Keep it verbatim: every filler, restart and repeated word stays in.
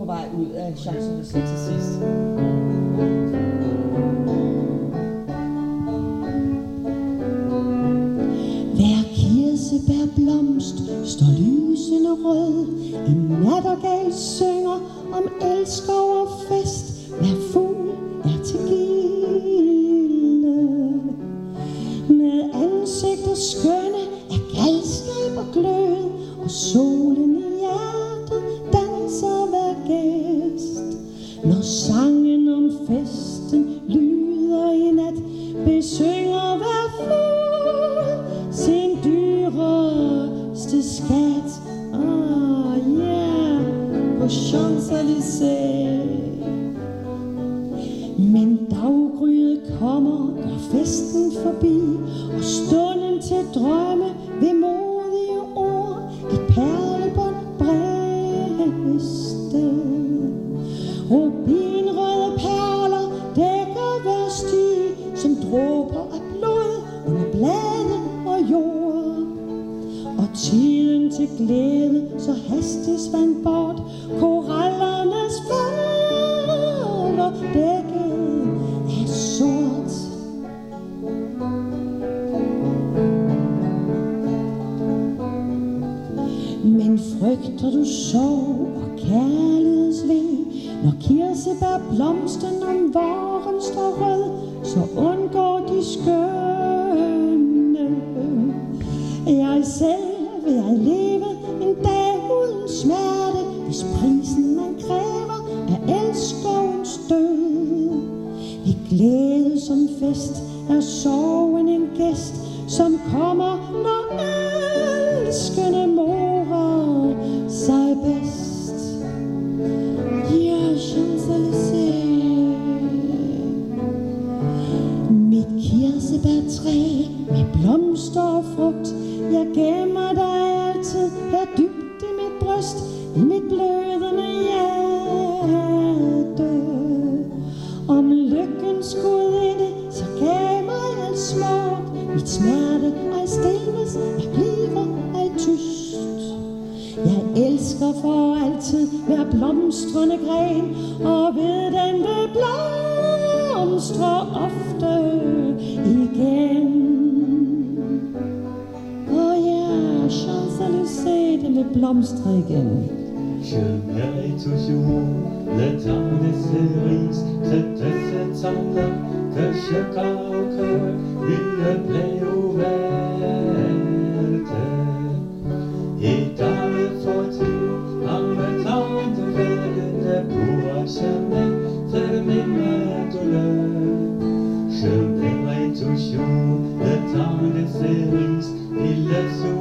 på vej ud af Champs-Élysées til sidst. Hver kirsebærblomst står lysende rød. En nattergal synger om elskov og fest. Hver fugl er til gilde. Med ansigter skønne af galskab og glød, og solen i hjertet danser hver gæst. Når sangen om festen lyder i nat, besynger hver fugl sin dyreste skat. Ah, yeah, på Champs-Élysées. Men daggryet kommer, gør festen forbi, og stunden til drømme ved modige ord et perlebånd briste. Rubinrøde perler dækker hver sti, som dråber af blod under blade og jord. Og tiden til glæde så hastigt svandt bort, korallernes farver dækket af sort. Men frygter du sorg og kærlighedsved, når kirsebærblomsten om våren står rød, så undgår de skønne. Jeg selv vil jeg leve en dag uden smerte, hvis prisen man kræver er elskovens død. Ved glæde som fest er sorgen en gæst, som kommer, når elskende morer sig bedst. Ja, Champs-Élysées. Mit kirsebærtræ med blomster og frugt, jeg gemmer dig altid her dybt i mit bryst, i mit blødende hjerte. Om lykkens gudinde, så gav mig alt småt, mit smerte ej stilles, jeg bliver ej tyst. Jeg elsker for altid hver blomstrende gren, og ved den vil blomstre ofte igen. Åh ja, Champs-Élysées, det vil blomstre igen. Je mérite toujours le temps de cerises, cette septembre que je garde au cœur une plaie ouverte. Et dans le fortune, en me tente veille pour jamais fermer ma douleur. Je mérite toujours le temps de cerises et le sourire.